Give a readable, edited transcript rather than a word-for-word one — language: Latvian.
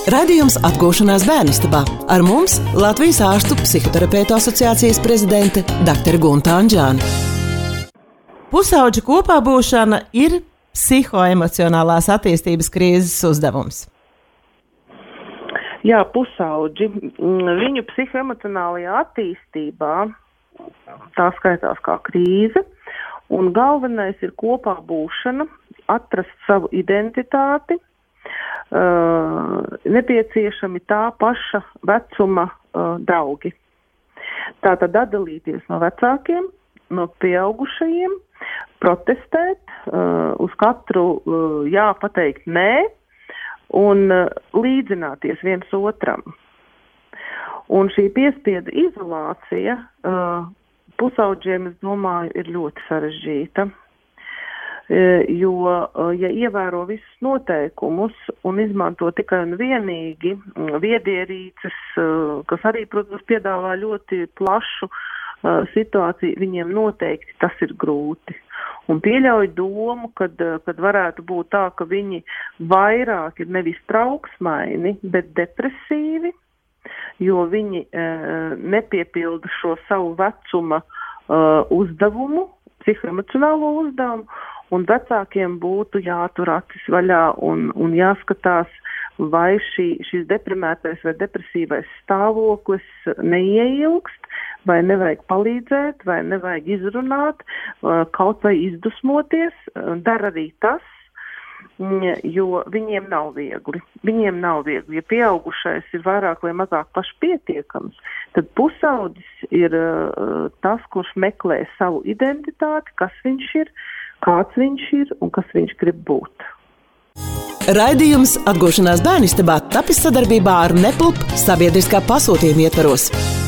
Radījums Atgūšanās bērnistabā. Ar mums Latvijas ārstu psihoterapeitu asociācijas prezidente dr. Gunta Anģāne. Pusauģu kopā būšana ir psihoemocionālās attīstības krīzes uzdevums. Jā, pusauģi. Viņu psihoemocionālajā attīstībā tā skaitās kā krīze, un galvenais ir kopā būšana, atrast savu identitāti, nepieciešami tā paša vecuma draugi. Tātad atdalīties no vecākiem, no pieaugušajiem, protestēt, uz katru pateikt nē un līdzināties viens otram. Un šī piespiedu izolācija pusauģiem, es domāju, ir ļoti sarežģīta. Jo, ja ievēro visus noteikumus un izmanto tikai un vienīgi viedierīces, kas arī, protams, piedāvā ļoti plašu situāciju, viņiem noteikti tas ir grūti. Un pieļauj domu, kad varētu būt tā, ka viņi vairāk ir nevis trauksmaini, bet depresīvi, jo viņi nepiepilda šo savu vecuma uzdevumu, psihoemocionālo uzdevumu, un vecākiem būtu jātur acis vaļā un jāskatās, vai šis deprimētais vai depresīvais stāvoklis neieilgst, vai nevajag palīdzēt, vai nevajag izrunāt, kaut vai izdusmoties. Dara arī tas, jo viņiem nav viegli. Ja pieaugušais ir vairāk vai mazāk pašpietiekams, tad pusaudzis ir tas, kurš meklē savu identitāti, kas viņš ir, kāds viņš ir un kas viņš grib būt. Raidījums Atgūšanās bērnistabā tapis sadarbībā ar Neplup sabiedriskā pasūtījuma ietvaros.